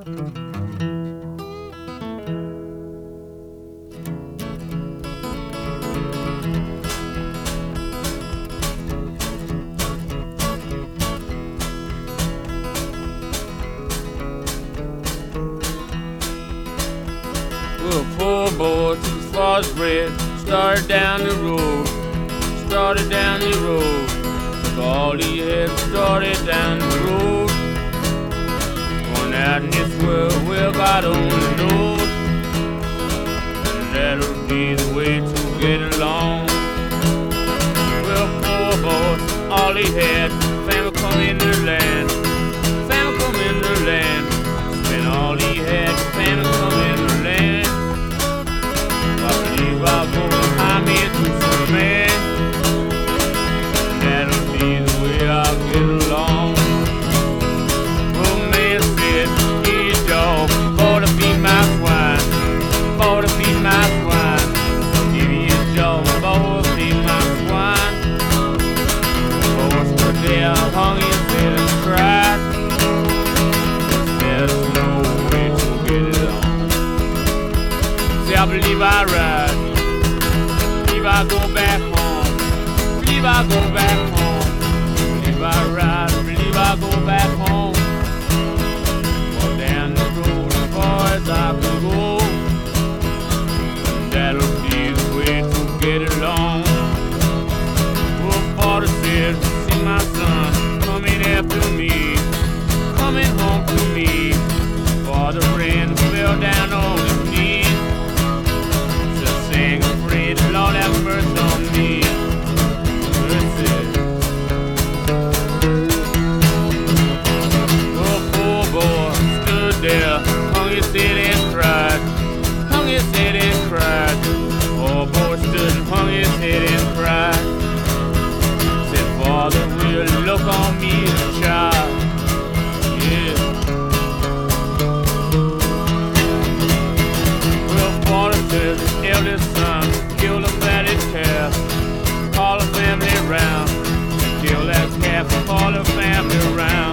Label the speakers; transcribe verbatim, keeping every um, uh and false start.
Speaker 1: Well, poor boy took his father's bread, started down the road, started down the road. Took all he had, started down the road. Going out in this world, well, God only knows. And that'll be the way to get along. Well, poor boy, all he had, family come in the land, family come in the land. Spent all he had, family come in the land. I'm gonna hire me a two-foot man, and that'll be the way I'll get along. Well, man said, hey dog, for to feed my swine, for to feed my swine. Give me a job, for to feed my swine. For stood there, hung his head and cried. There's no way to get it on. See, I believe I ride. Believe I go back home, believe I go back home, believe I ride, believe I go back home. Well, down the road as far as I can go, and that'll be the way to get along. Well, father said, see my son coming after me, coming home to me. Father ran, fell down on his knees. Lord have mercy on me. Mercy. Oh, poor boy stood there, hung his head and cried, hung his head and cried. Poor boy stood and hung his head and cried. Said, Father, will you look on me as a child? Yeah. Well, Father said, his eldest son, kill a fatted calf, call a family round, kill that calf, call a family round.